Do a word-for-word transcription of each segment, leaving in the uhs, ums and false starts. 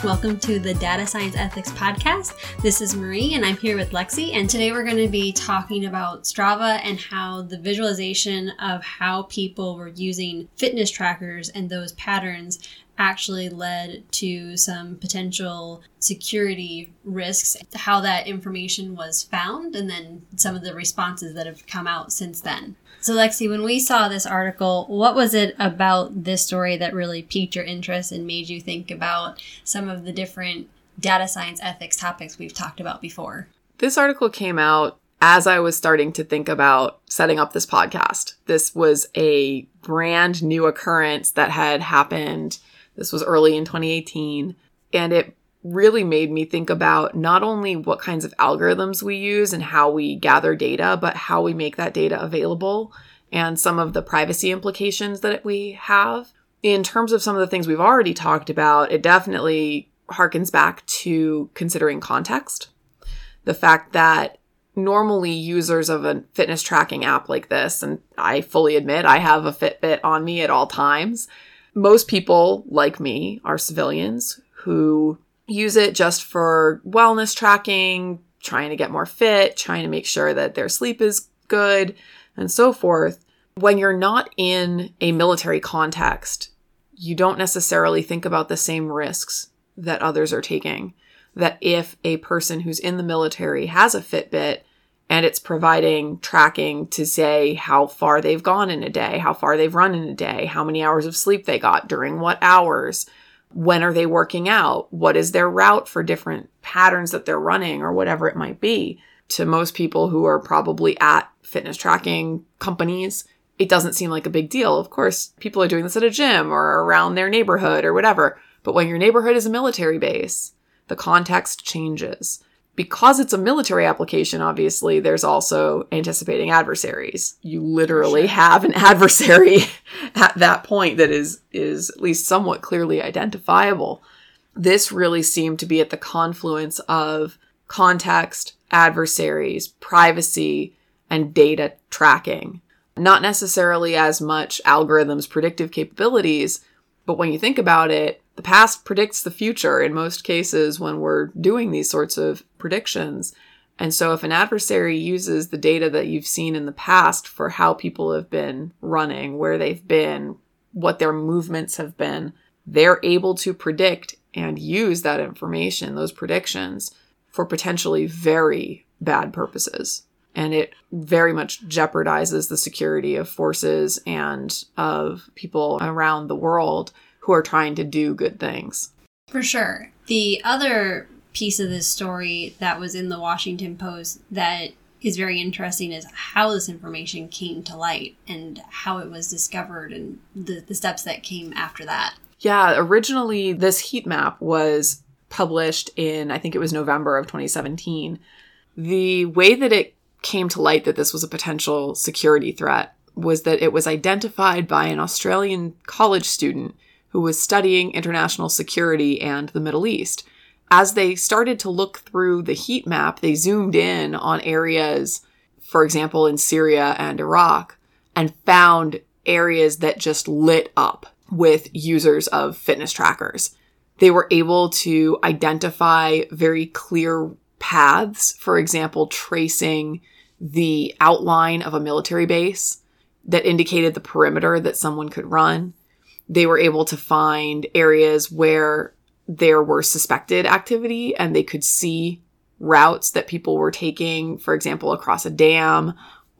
Welcome to the Data Science Ethics Podcast. This is Marie and I'm here with Lexi, and today we're going to be talking about Strava and how the visualization of how people were using fitness trackers and those patterns actually led to some potential security risks, how that information was found, and then some of the responses that have come out since then. So Lexi, when we saw this article, what was it about this story that really piqued your interest and made you think about some of the different data science ethics topics we've talked about before? This article came out as I was starting to think about setting up this podcast. This was a brand new occurrence that had happened. This was early in twenty eighteen, and it really made me think about not only what kinds of algorithms we use and how we gather data, but how we make that data available and some of the privacy implications that we have. In terms of some of the things we've already talked about, it definitely harkens back to considering context. The fact that normally users of a fitness tracking app like this, and I fully admit I have a Fitbit on me at all times, most people, like me, are civilians who use it just for wellness tracking, trying to get more fit, trying to make sure that their sleep is good, and so forth. When you're not in a military context, you don't necessarily think about the same risks that others are taking. That if a person who's in the military has a Fitbit and it's providing tracking to say how far they've gone in a day, how far they've run in a day, how many hours of sleep they got, during what hours, when are they working out, what is their route for different patterns that they're running, or whatever it might be. To most people who are probably at fitness tracking companies, it doesn't seem like a big deal. Of course, people are doing this at a gym or around their neighborhood or whatever. But when your neighborhood is a military base, the context changes. Because it's a military application, obviously, there's also anticipating adversaries. You literally sure. have an adversary at that point that is, is at least somewhat clearly identifiable. This really seemed to be at the confluence of context, adversaries, privacy, and data tracking. Not necessarily as much algorithms' predictive capabilities, but when you think about it, the past predicts the future in most cases when we're doing these sorts of predictions. And so if an adversary uses the data that you've seen in the past for how people have been running, where they've been, what their movements have been, they're able to predict and use that information, those predictions, for potentially very bad purposes. And it very much jeopardizes the security of forces and of people around the world who are trying to do good things. For sure. The other piece of this story that was in the Washington Post that is very interesting is how this information came to light and how it was discovered and the, the steps that came after that. Yeah, originally this heat map was published in, I think it was November of twenty seventeen. The way that it came to light that this was a potential security threat was that it was identified by an Australian college student who was studying international security and the Middle East. As they started to look through the heat map, they zoomed in on areas, for example, in Syria and Iraq, and found areas that just lit up with users of fitness trackers. They were able to identify very clear paths, for example, tracing the outline of a military base that indicated the perimeter that someone could run. They were able to find areas where there were suspected activity and they could see routes that people were taking, for example, across a dam,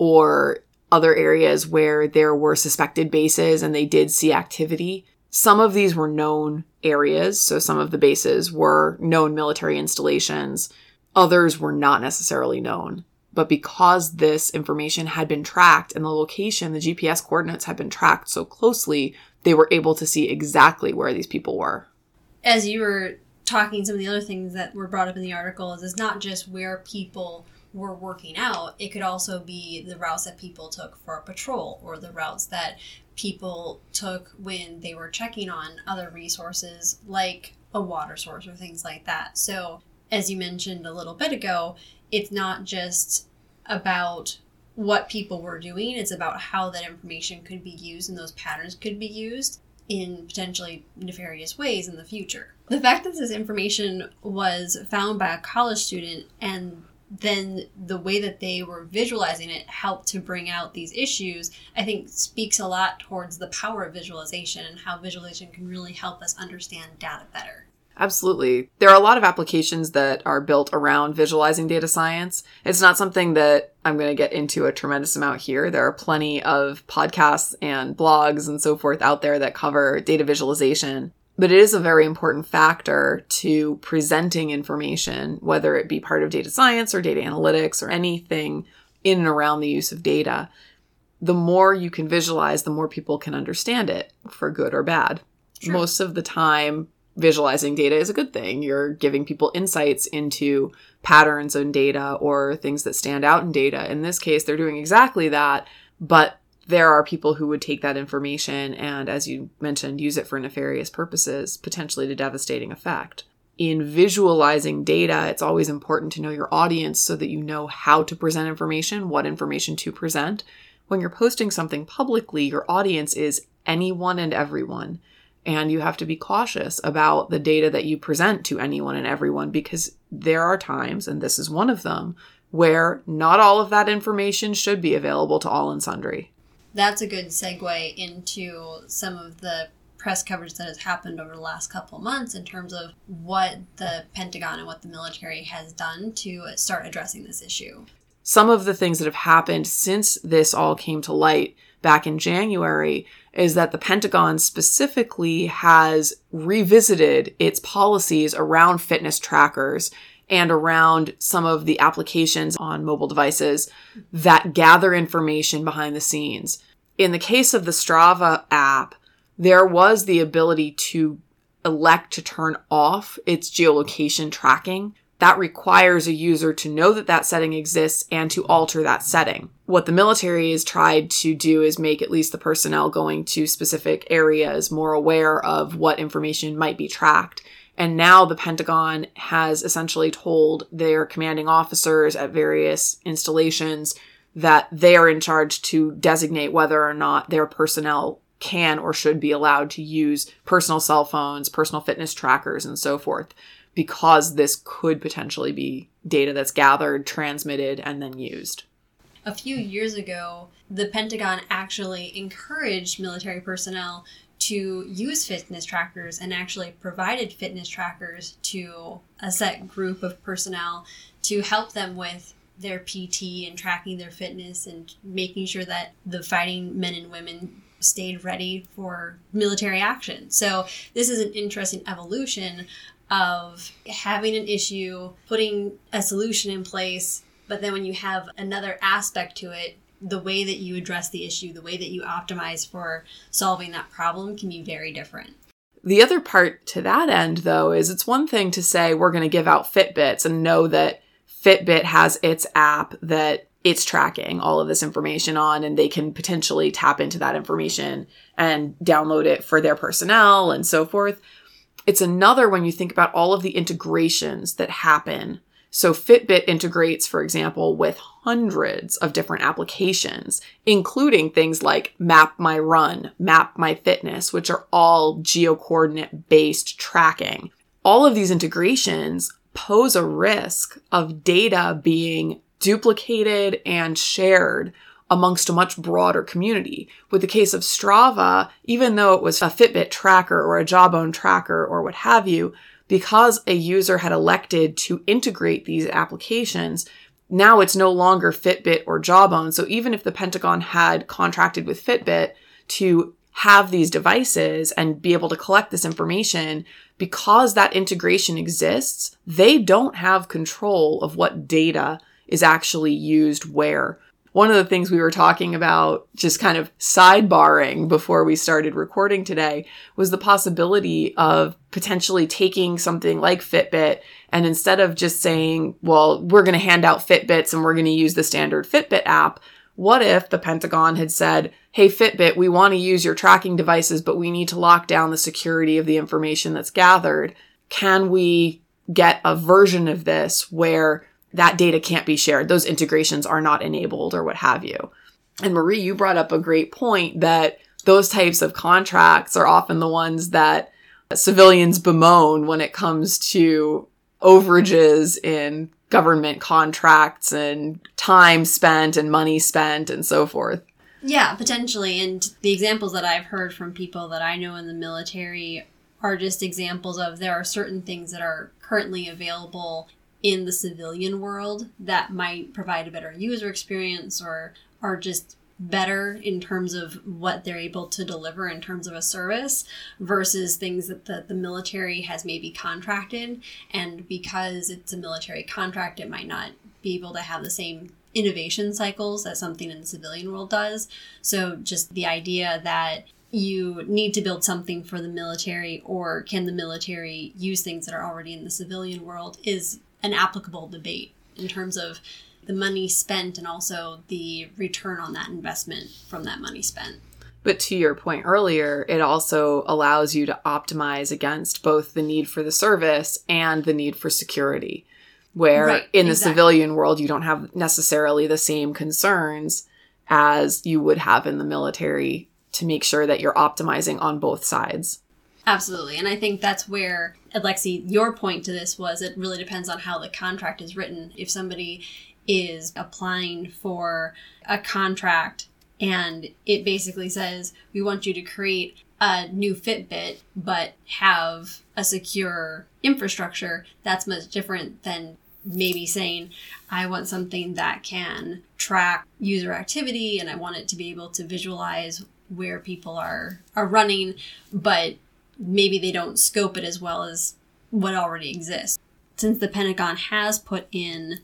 or other areas where there were suspected bases and they did see activity. Some of these were known areas, so some of the bases were known military installations. Others were not necessarily known. But because this information had been tracked and the location, the G P S coordinates had been tracked so closely, they were able to see exactly where these people were. As you were talking, some of the other things that were brought up in the article is it's not just where people were working out. It could also be the routes that people took for a patrol, or the routes that people took when they were checking on other resources like a water source or things like that. So as you mentioned a little bit ago, it's not just about what people were doing. It's about how that information could be used and those patterns could be used. in potentially nefarious ways in the future. The fact that this information was found by a college student and then the way that they were visualizing it helped to bring out these issues, I think speaks a lot towards the power of visualization and how visualization can really help us understand data better. Absolutely. There are a lot of applications that are built around visualizing data science. It's not something that I'm going to get into a tremendous amount here. There are plenty of podcasts and blogs and so forth out there that cover data visualization. But it is a very important factor to presenting information, whether it be part of data science or data analytics or anything in and around the use of data. The more you can visualize, the more people can understand it, for good or bad. Sure. Most of the time, visualizing data is a good thing. You're giving people insights into patterns in data or things that stand out in data. In this case, they're doing exactly that, but there are people who would take that information and, as you mentioned, use it for nefarious purposes, potentially to devastating effect. In visualizing data, it's always important to know your audience so that you know how to present information, what information to present. When you're posting something publicly, your audience is anyone and everyone. And you have to be cautious about the data that you present to anyone and everyone, because there are times, and this is one of them, where not all of that information should be available to all and sundry. That's a good segue into some of the press coverage that has happened over the last couple of months in terms of what the Pentagon and what the military has done to start addressing this issue. Some of the things that have happened since this all came to light back in January is that the Pentagon specifically has revisited its policies around fitness trackers and around some of the applications on mobile devices that gather information behind the scenes. In the case of the Strava app, there was the ability to elect to turn off its geolocation tracking. That requires a user to know that that setting exists and to alter that setting. What the military has tried to do is make at least the personnel going to specific areas more aware of what information might be tracked. And now the Pentagon has essentially told their commanding officers at various installations that they are in charge to designate whether or not their personnel can or should be allowed to use personal cell phones, personal fitness trackers, and so forth, because this could potentially be data that's gathered, transmitted, and then used. A few years ago, the Pentagon actually encouraged military personnel to use fitness trackers and actually provided fitness trackers to a set group of personnel to help them with their P T and tracking their fitness and making sure that the fighting men and women stayed ready for military action. So this is an interesting evolution of having an issue, putting a solution in place, but then when you have another aspect to it, the way that you address the issue, the way that you optimize for solving that problem can be very different. The other part to that end, though, is it's one thing to say we're going to give out Fitbits and know that Fitbit has its app that it's tracking all of this information on, and they can potentially tap into that information and download it for their personnel and so forth. It's another when you think about all of the integrations that happen. So Fitbit integrates, for example, with hundreds of different applications, including things like Map My Run, Map My Fitness, which are all geocoordinate-based tracking. All of these integrations pose a risk of data being duplicated and shared amongst a much broader community. With the case of Strava, even though it was a Fitbit tracker or a Jawbone tracker or what have you, because a user had elected to integrate these applications, now it's no longer Fitbit or Jawbone. So even if the Pentagon had contracted with Fitbit to have these devices and be able to collect this information, because that integration exists, they don't have control of what data is actually used where. One of the things we were talking about, just kind of sidebarring before we started recording today, was the possibility of potentially taking something like Fitbit and instead of just saying, well, we're going to hand out Fitbits and we're going to use the standard Fitbit app, what if the Pentagon had said, hey, Fitbit, we want to use your tracking devices, but we need to lock down the security of the information that's gathered. Can we get a version of this where that data can't be shared? Those integrations are not enabled or what have you. And Marie, you brought up a great point that those types of contracts are often the ones that civilians bemoan when it comes to overages in government contracts and time spent and money spent and so forth. Yeah, potentially. And the examples that I've heard from people that I know in the military are just examples of there are certain things that are currently available in the civilian world that might provide a better user experience or are just better in terms of what they're able to deliver in terms of a service versus things that the, the military has maybe contracted. And because it's a military contract, it might not be able to have the same innovation cycles that something in the civilian world does. So just the idea that you need to build something for the military, or can the military use things that are already in the civilian world, is an applicable debate in terms of the money spent and also the return on that investment from that money spent. But to your point earlier, it also allows you to optimize against both the need for the service and the need for security, where right, in the exactly. civilian world, you don't have necessarily the same concerns as you would have in the military to make sure that you're optimizing on both sides. Absolutely. And I think that's where, Lexi, your point to this was it really depends on how the contract is written. If somebody is applying for a contract and it basically says, we want you to create a new Fitbit, but have a secure infrastructure, that's much different than maybe saying, I want something that can track user activity and I want it to be able to visualize where people are, are running, but maybe they don't scope it as well as what already exists. Since the Pentagon has put in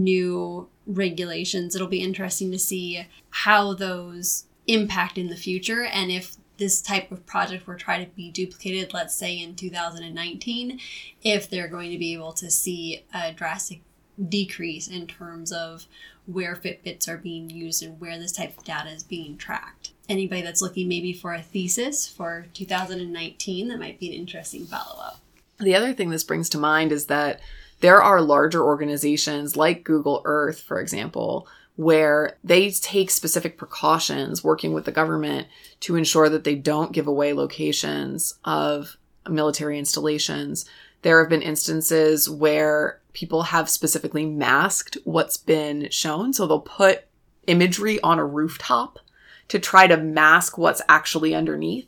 new regulations, it'll be interesting to see how those impact in the future, and if this type of project were trying to be duplicated, let's say in two thousand nineteen, if they're going to be able to see a drastic decrease in terms of where Fitbits are being used and where this type of data is being tracked. Anybody that's looking maybe for a thesis for two thousand nineteen, that might be an interesting follow-up. The other thing this brings to mind is that there are larger organizations like Google Earth, for example, where they take specific precautions working with the government to ensure that they don't give away locations of military installations. There have been instances where people have specifically masked what's been shown. So they'll put imagery on a rooftop to try to mask what's actually underneath.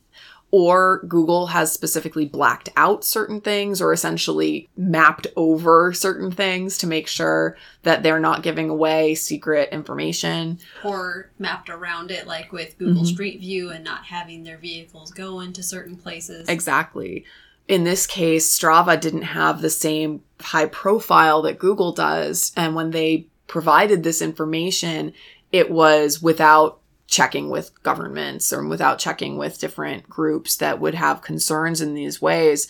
Or Google has specifically blacked out certain things or essentially mapped over certain things to make sure that they're not giving away secret information. Or mapped around it, like with Google Mm-hmm. Street View and not having their vehicles go into certain places. Exactly. In this case, Strava didn't have the same high profile that Google does. And when they provided this information, it was without checking with governments or without checking with different groups that would have concerns in these ways.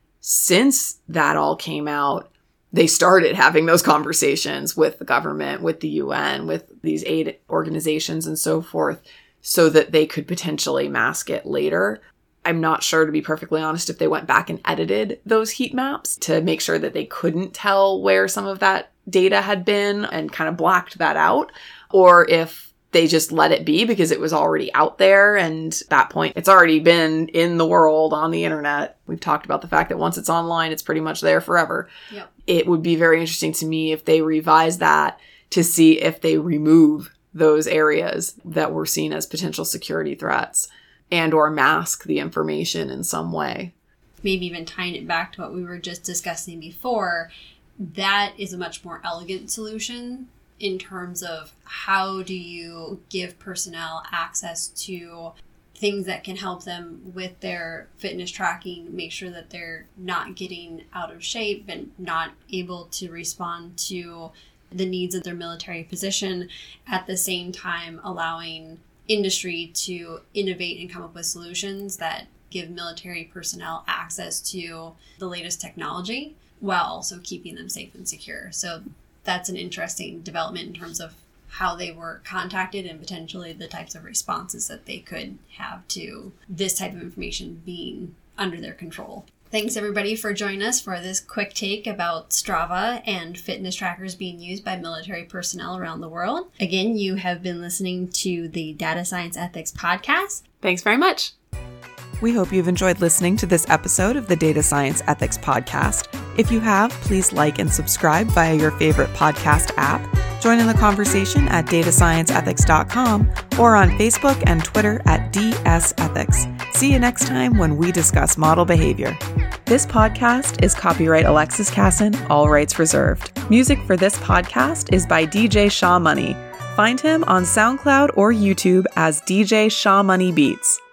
Since that all came out, they started having those conversations with the government, with the U N, with these aid organizations and so forth, so that they could potentially mask it later. I'm not sure, to be perfectly honest, if they went back and edited those heat maps to make sure that they couldn't tell where some of that data had been and kind of blacked that out, or if they just let it be because it was already out there. And at that point, it's already been in the world on the internet. We've talked about the fact that once it's online, it's pretty much there forever. Yep. It would be very interesting to me if they revise that to see if they remove those areas that were seen as potential security threats and or mask the information in some way. Maybe even tying it back to what we were just discussing before, that is a much more elegant solution in terms of how do you give personnel access to things that can help them with their fitness tracking, make sure that they're not getting out of shape and not able to respond to the needs of their military position, at the same time allowing industry to innovate and come up with solutions that give military personnel access to the latest technology while also keeping them safe and secure. So that's an interesting development in terms of how they were contacted and potentially the types of responses that they could have to this type of information being under their control. Thanks everybody for joining us for this quick take about Strava and fitness trackers being used by military personnel around the world. Again, you have been listening to the Data Science Ethics Podcast. Thanks very much. We hope you've enjoyed listening to this episode of the Data Science Ethics Podcast. If you have, please like and subscribe via your favorite podcast app. Join in the conversation at data science ethics dot com or on Facebook and Twitter at D S Ethics. See you next time when we discuss model behavior. This podcast is copyright Alexis Casson, all rights reserved. Music for this podcast is by D J Shaw Money. Find him on SoundCloud or YouTube as D J Shaw Money Beats.